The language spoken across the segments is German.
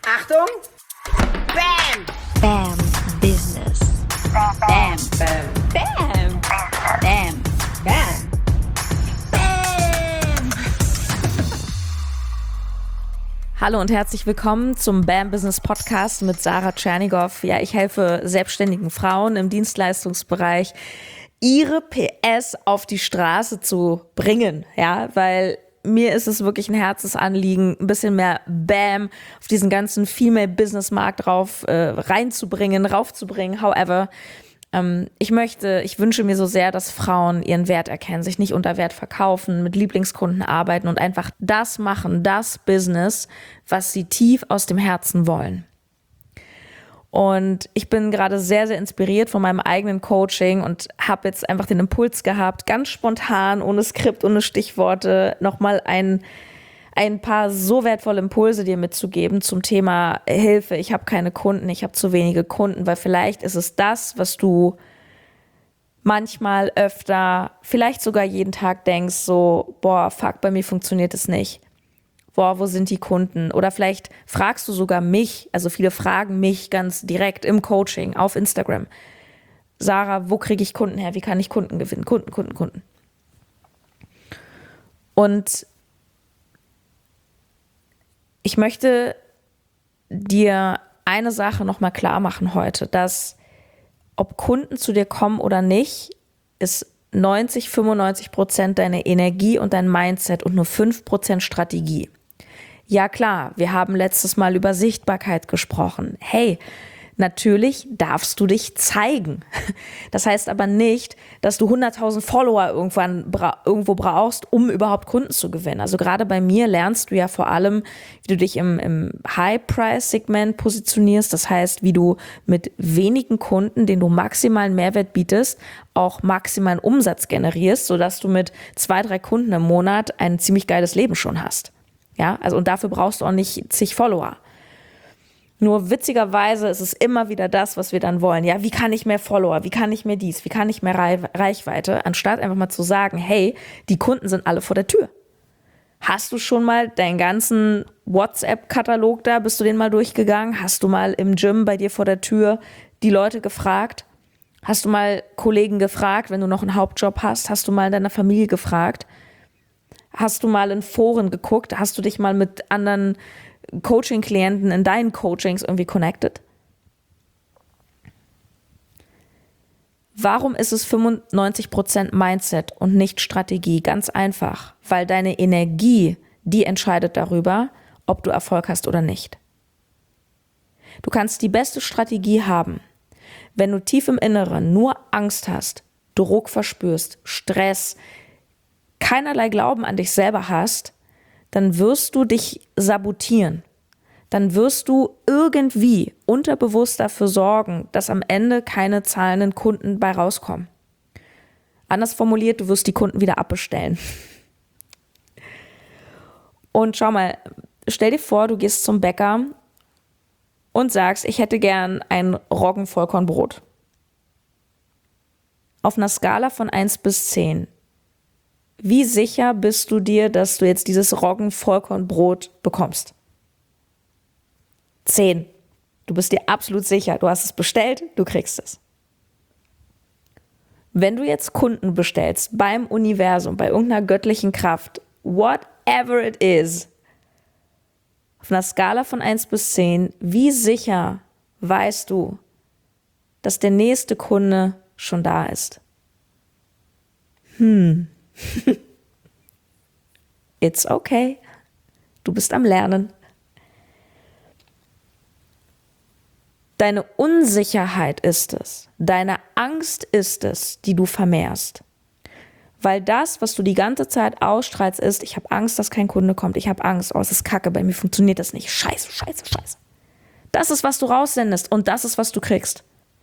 Achtung! Bam! Bam Business. Bam! Bam! Bam. Bam. Bam! Bam! Hallo und herzlich willkommen zum BAM Business Podcast mit Sarah Tschernigow. Ja, ich helfe selbstständigen Frauen im Dienstleistungsbereich, ihre PS auf die Straße zu bringen. Ja, weil mir ist es wirklich ein Herzensanliegen, ein bisschen mehr BAM auf diesen ganzen Female-Business-Markt reinzubringen, raufzubringen. However, ich wünsche mir so sehr, dass Frauen ihren Wert erkennen, sich nicht unter Wert verkaufen, mit Lieblingskunden arbeiten und einfach das machen, das Business, was sie tief aus dem Herzen wollen. Und ich bin gerade sehr, sehr inspiriert von meinem eigenen Coaching und habe jetzt einfach den Impuls gehabt, ganz spontan, ohne Skript, ohne Stichworte, nochmal ein paar so wertvolle Impulse dir mitzugeben zum Thema Hilfe. Ich habe keine Kunden, ich habe zu wenige Kunden, weil vielleicht ist es das, was du manchmal öfter, vielleicht sogar jeden Tag denkst, so, boah, fuck, bei mir funktioniert es nicht. Boah, wo sind die Kunden? Oder vielleicht fragst du sogar mich, also viele fragen mich ganz direkt im Coaching auf Instagram. Sarah, wo kriege ich Kunden her? Wie kann ich Kunden gewinnen? Kunden. Und ich möchte dir eine Sache nochmal klar machen heute, dass ob Kunden zu dir kommen oder nicht, ist 90-95% deine Energie und dein Mindset und nur 5% Strategie. Ja klar, wir haben letztes Mal über Sichtbarkeit gesprochen. Hey, natürlich darfst du dich zeigen. Das heißt aber nicht, dass du 100.000 Follower irgendwo brauchst, um überhaupt Kunden zu gewinnen. Also gerade bei mir lernst du ja vor allem, wie du dich im High-Price-Segment positionierst. Das heißt, wie du mit wenigen Kunden, denen du maximalen Mehrwert bietest, auch maximalen Umsatz generierst, sodass du mit 2-3 Kunden im Monat ein ziemlich geiles Leben schon hast. Ja, also und dafür brauchst du auch nicht zig Follower. Nur witzigerweise ist es immer wieder das, was wir dann wollen. Ja, wie kann ich mehr Follower? Wie kann ich mehr dies? Wie kann ich mehr Reichweite? Anstatt einfach mal zu sagen, hey, die Kunden sind alle vor der Tür. Hast du schon mal deinen ganzen WhatsApp-Katalog da, bist du den mal durchgegangen? Hast du mal im Gym bei dir vor der Tür die Leute gefragt? Hast du mal Kollegen gefragt, wenn du noch einen Hauptjob hast? Hast du mal in deiner Familie gefragt? Hast du mal in Foren geguckt? Hast du dich mal mit anderen Coaching-Klienten in deinen Coachings irgendwie connected? Warum ist es 95% Mindset und nicht Strategie? Ganz einfach, weil deine Energie, die entscheidet darüber, ob du Erfolg hast oder nicht. Du kannst die beste Strategie haben, wenn du tief im Inneren nur Angst hast, Druck verspürst, Stress, keinerlei Glauben an dich selber hast, dann wirst du dich sabotieren. Dann wirst du irgendwie unterbewusst dafür sorgen, dass am Ende keine zahlenden Kunden bei rauskommen. Anders formuliert, du wirst die Kunden wieder abbestellen. Und schau mal, stell dir vor, du gehst zum Bäcker und sagst, ich hätte gern ein Roggenvollkornbrot. Auf einer Skala von 1 bis 10. Wie sicher bist du dir, dass du jetzt dieses Roggenvollkornbrot bekommst? 10. Du bist dir absolut sicher. Du hast es bestellt, du kriegst es. Wenn du jetzt Kunden bestellst beim Universum, bei irgendeiner göttlichen Kraft, whatever it is, auf einer Skala von 1 bis 10, wie sicher weißt du, dass der nächste Kunde schon da ist? It's okay. Du bist am Lernen. Deine Unsicherheit ist es, deine Angst ist es, die du vermehrst. Weil das, was du die ganze Zeit ausstrahlst, ist, ich habe Angst, dass kein Kunde kommt, ich habe Angst, oh, es ist Kacke, bei mir funktioniert das nicht, scheiße. Das ist, was du raussendest und das ist, was du kriegst.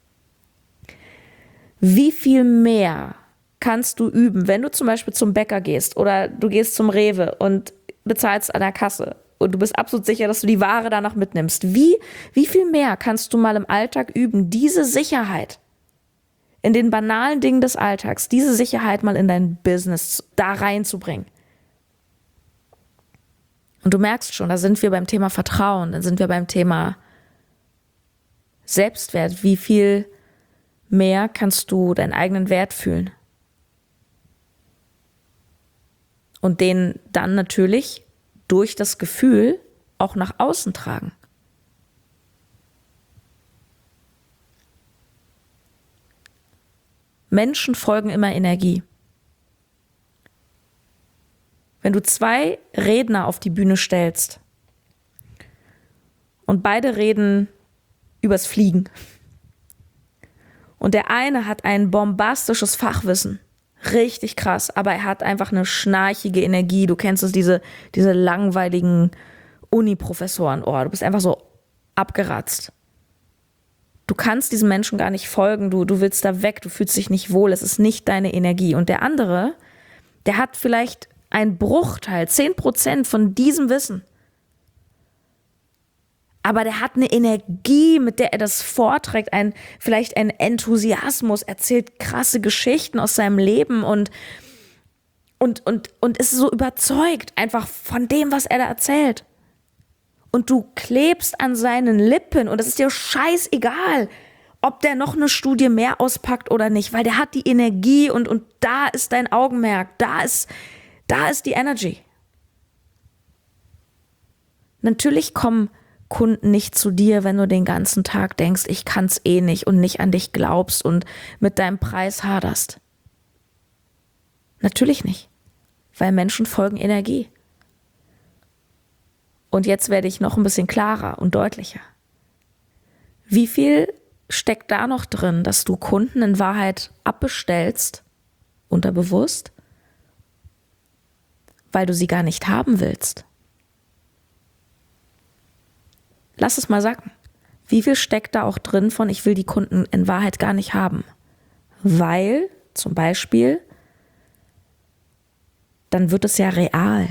Wie viel mehr kannst du üben, wenn du zum Beispiel zum Bäcker gehst oder du gehst zum Rewe und bezahlst an der Kasse und du bist absolut sicher, dass du die Ware danach mitnimmst. Wie viel mehr kannst du mal im Alltag üben, diese Sicherheit in den banalen Dingen des Alltags, diese Sicherheit mal in dein Business da reinzubringen? Und du merkst schon, da sind wir beim Thema Vertrauen, dann sind wir beim Thema Selbstwert. Wie viel mehr kannst du deinen eigenen Wert fühlen? Und den dann natürlich durch das Gefühl auch nach außen tragen. Menschen folgen immer Energie. Wenn du 2 Redner auf die Bühne stellst und beide reden übers Fliegen und der eine hat ein bombastisches Fachwissen, richtig krass, aber er hat einfach eine schnarchige Energie. Du kennst es, diese langweiligen Uni-Professoren. Oh, du bist einfach so abgeratzt. Du kannst diesem Menschen gar nicht folgen, du willst da weg, du fühlst dich nicht wohl, es ist nicht deine Energie. Und der andere, der hat vielleicht einen Bruchteil, 10% von diesem Wissen. Aber der hat eine Energie, mit der er das vorträgt, vielleicht ein Enthusiasmus, erzählt krasse Geschichten aus seinem Leben und ist so überzeugt einfach von dem, was er da erzählt. Und du klebst an seinen Lippen und es ist dir scheißegal, ob der noch eine Studie mehr auspackt oder nicht, weil der hat die Energie und da ist dein Augenmerk, da ist die Energy. Natürlich kommen Kunden nicht zu dir, wenn du den ganzen Tag denkst, ich kann's eh nicht und nicht an dich glaubst und mit deinem Preis haderst. Natürlich nicht, weil Menschen folgen Energie. Und jetzt werde ich noch ein bisschen klarer und deutlicher. Wie viel steckt da noch drin, dass du Kunden in Wahrheit abbestellst, unterbewusst, weil du sie gar nicht haben willst? Lass es mal sacken. Wie viel steckt da auch drin von, ich will die Kunden in Wahrheit gar nicht haben? Weil, zum Beispiel, dann wird es ja real.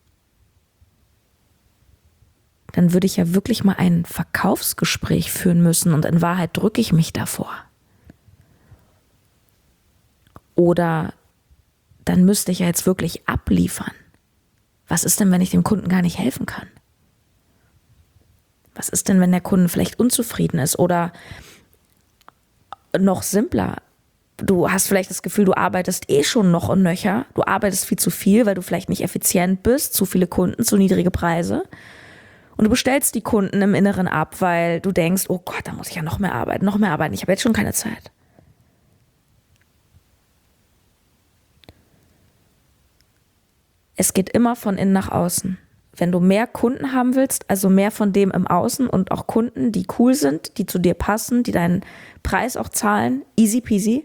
Dann würde ich ja wirklich mal ein Verkaufsgespräch führen müssen und in Wahrheit drücke ich mich davor. Oder dann müsste ich ja jetzt wirklich abliefern. Was ist denn, wenn ich dem Kunden gar nicht helfen kann? Was ist denn, wenn der Kunde vielleicht unzufrieden ist? Oder noch simpler, du hast vielleicht das Gefühl, du arbeitest eh schon noch und nöcher. Du arbeitest viel zu viel, weil du vielleicht nicht effizient bist, zu viele Kunden, zu niedrige Preise. Und du bestellst die Kunden im Inneren ab, weil du denkst, oh Gott, da muss ich ja noch mehr arbeiten. Ich habe jetzt schon keine Zeit. Es geht immer von innen nach außen. Wenn du mehr Kunden haben willst, also mehr von dem im Außen und auch Kunden, die cool sind, die zu dir passen, die deinen Preis auch zahlen, easy peasy,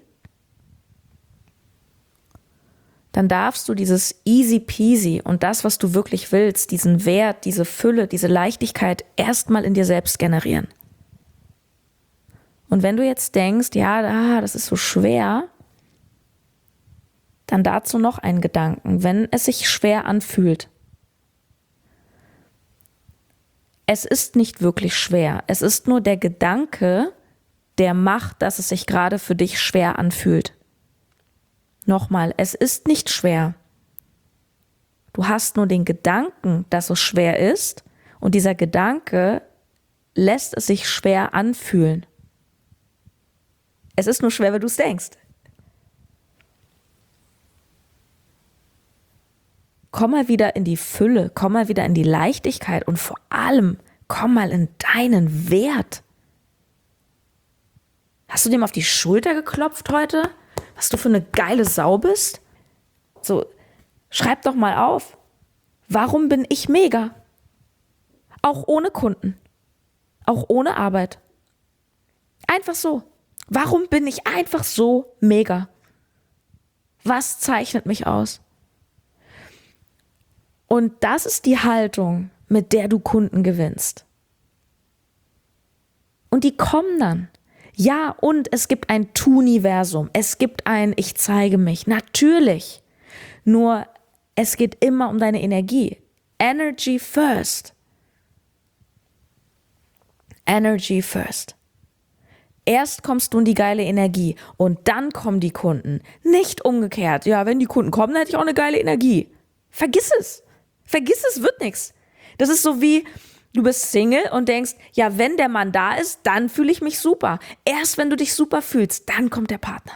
dann darfst du dieses easy peasy und das, was du wirklich willst, diesen Wert, diese Fülle, diese Leichtigkeit erstmal in dir selbst generieren. Und wenn du jetzt denkst, ja, das ist so schwer, dann dazu noch einen Gedanken, wenn es sich schwer anfühlt. Es ist nicht wirklich schwer. Es ist nur der Gedanke, der macht, dass es sich gerade für dich schwer anfühlt. Nochmal, es ist nicht schwer. Du hast nur den Gedanken, dass es schwer ist und dieser Gedanke lässt es sich schwer anfühlen. Es ist nur schwer, wenn du es denkst. Komm mal wieder in die Fülle, komm mal wieder in die Leichtigkeit und vor allem komm mal in deinen Wert. Hast du dem auf die Schulter geklopft heute? Was du für eine geile Sau bist? So, schreib doch mal auf. Warum bin ich mega? Auch ohne Kunden. Auch ohne Arbeit. Einfach so. Warum bin ich einfach so mega? Was zeichnet mich aus? Und das ist die Haltung, mit der du Kunden gewinnst. Und die kommen dann. Ja, und es gibt ein Tuniversum. Es gibt ein Ich zeige mich. Natürlich. Nur es geht immer um deine Energie. Energy first. Energy first. Erst kommst du in die geile Energie und dann kommen die Kunden. Nicht umgekehrt. Ja, wenn die Kunden kommen, dann hätte ich auch eine geile Energie. Vergiss es. Vergiss es, wird nichts. Das ist so wie, du bist Single und denkst, ja, wenn der Mann da ist, dann fühle ich mich super. Erst wenn du dich super fühlst, dann kommt der Partner.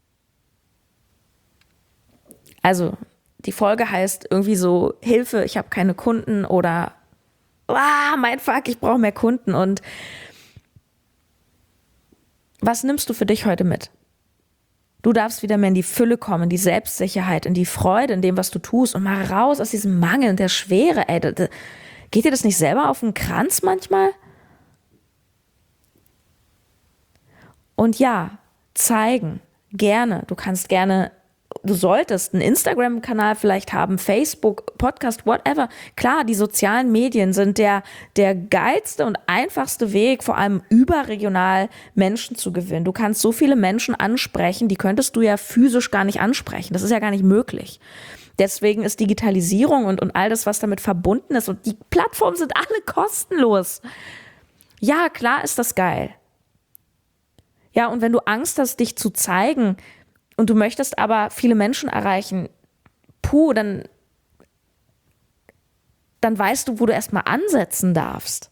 Also, die Folge heißt irgendwie so, Hilfe, ich habe keine Kunden oder mein Fuck, ich brauche mehr Kunden. Und was nimmst du für dich heute mit? Du darfst wieder mehr in die Fülle kommen, in die Selbstsicherheit, in die Freude, in dem, was du tust und mal raus aus diesem Mangel und der Schwere. Ey, geht dir das nicht selber auf den Kranz manchmal? Und ja, zeigen, gerne. Du kannst gerne, du solltest einen Instagram-Kanal vielleicht haben, Facebook, Podcast, whatever. Klar, die sozialen Medien sind der geilste und einfachste Weg, vor allem überregional Menschen zu gewinnen. Du kannst so viele Menschen ansprechen, die könntest du ja physisch gar nicht ansprechen. Das ist ja gar nicht möglich. Deswegen ist Digitalisierung und all das, was damit verbunden ist, und die Plattformen sind alle kostenlos. Ja, klar ist das geil. Ja, und wenn du Angst hast, dich zu zeigen und du möchtest aber viele Menschen erreichen, dann weißt du, wo du erstmal ansetzen darfst.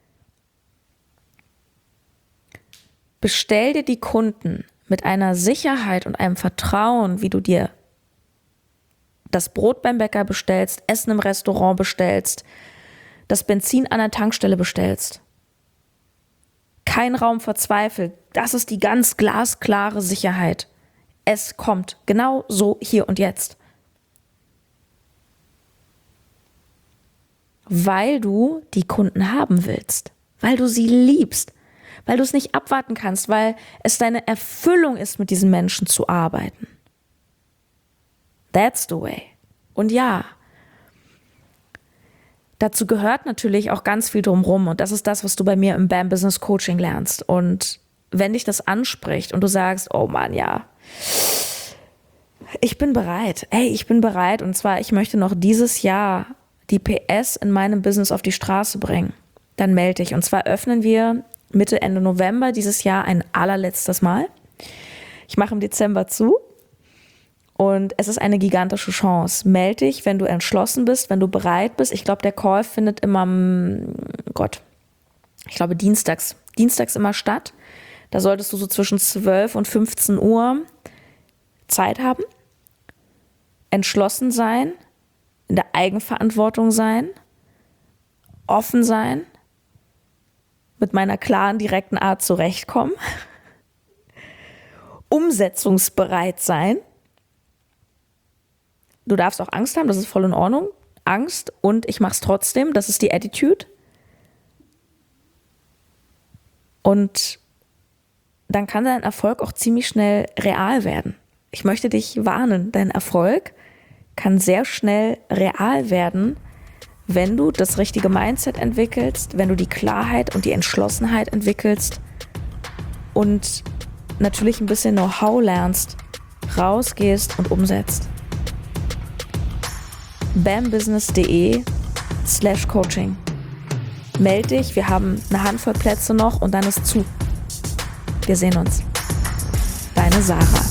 Bestell dir die Kunden mit einer Sicherheit und einem Vertrauen, wie du dir das Brot beim Bäcker bestellst, Essen im Restaurant bestellst, das Benzin an der Tankstelle bestellst. Kein Raum für Zweifel. Das ist die ganz glasklare Sicherheit. Es kommt genau so hier und jetzt. Weil du die Kunden haben willst, weil du sie liebst, weil du es nicht abwarten kannst, weil es deine Erfüllung ist, mit diesen Menschen zu arbeiten. That's the way. Und ja, dazu gehört natürlich auch ganz viel drumherum. Und das ist das, was du bei mir im BAM Business Coaching lernst. Und wenn dich das anspricht und du sagst, oh Mann, ja, ich bin bereit. Ich bin bereit. Und zwar, ich möchte noch dieses Jahr die PS in meinem Business auf die Straße bringen. Dann melde dich. Und zwar öffnen wir Mitte, Ende November dieses Jahr ein allerletztes Mal. Ich mache im Dezember zu. Und es ist eine gigantische Chance. Melde dich, wenn du entschlossen bist, wenn du bereit bist. Ich glaube, der Call findet immer, dienstags immer statt. Da solltest du so zwischen 12 und 15 Uhr Zeit haben, entschlossen sein, in der Eigenverantwortung sein, offen sein, mit meiner klaren, direkten Art zurechtkommen, umsetzungsbereit sein. Du darfst auch Angst haben, das ist voll in Ordnung. Angst und ich mach's trotzdem, das ist die Attitude. Und dann kann dein Erfolg auch ziemlich schnell real werden. Ich möchte dich warnen, dein Erfolg kann sehr schnell real werden, wenn du das richtige Mindset entwickelst, wenn du die Klarheit und die Entschlossenheit entwickelst und natürlich ein bisschen Know-how lernst, rausgehst und umsetzt. bambusiness.de/coaching. Meld dich, wir haben eine Handvoll Plätze noch und dann ist zu. Wir sehen uns. Deine Sarah.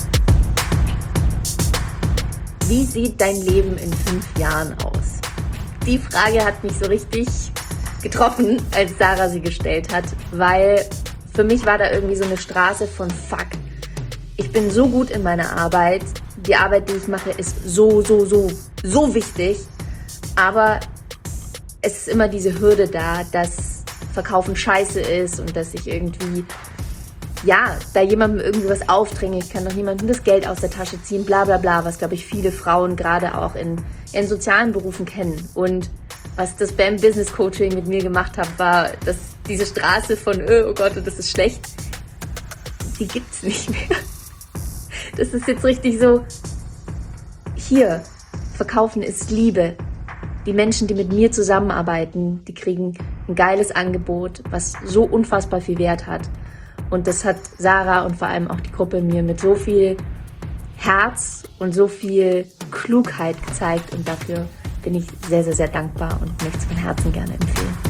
Wie sieht dein Leben in 5 Jahren aus? Die Frage hat mich so richtig getroffen, als Sarah sie gestellt hat, weil für mich war da irgendwie so eine Straße von Fuck. Ich bin so gut in meiner Arbeit. Die Arbeit, die ich mache, ist so wichtig. Aber es ist immer diese Hürde da, dass Verkaufen scheiße ist und dass ich irgendwie, da jemandem irgendwie was aufdränge. Ich kann doch niemandem das Geld aus der Tasche ziehen, bla bla bla, was, glaube ich, viele Frauen gerade auch in sozialen Berufen kennen. Und was das BAM Business Coaching mit mir gemacht hat, war, dass diese Straße von, oh Gott, das ist schlecht, die gibt's nicht mehr. Das ist jetzt richtig so, hier, Verkaufen ist Liebe. Die Menschen, die mit mir zusammenarbeiten, die kriegen ein geiles Angebot, was so unfassbar viel Wert hat. Und das hat Sarah und vor allem auch die Gruppe mir mit so viel Herz und so viel Klugheit gezeigt. Und dafür bin ich sehr, sehr, sehr dankbar und möchte es von Herzen gerne empfehlen.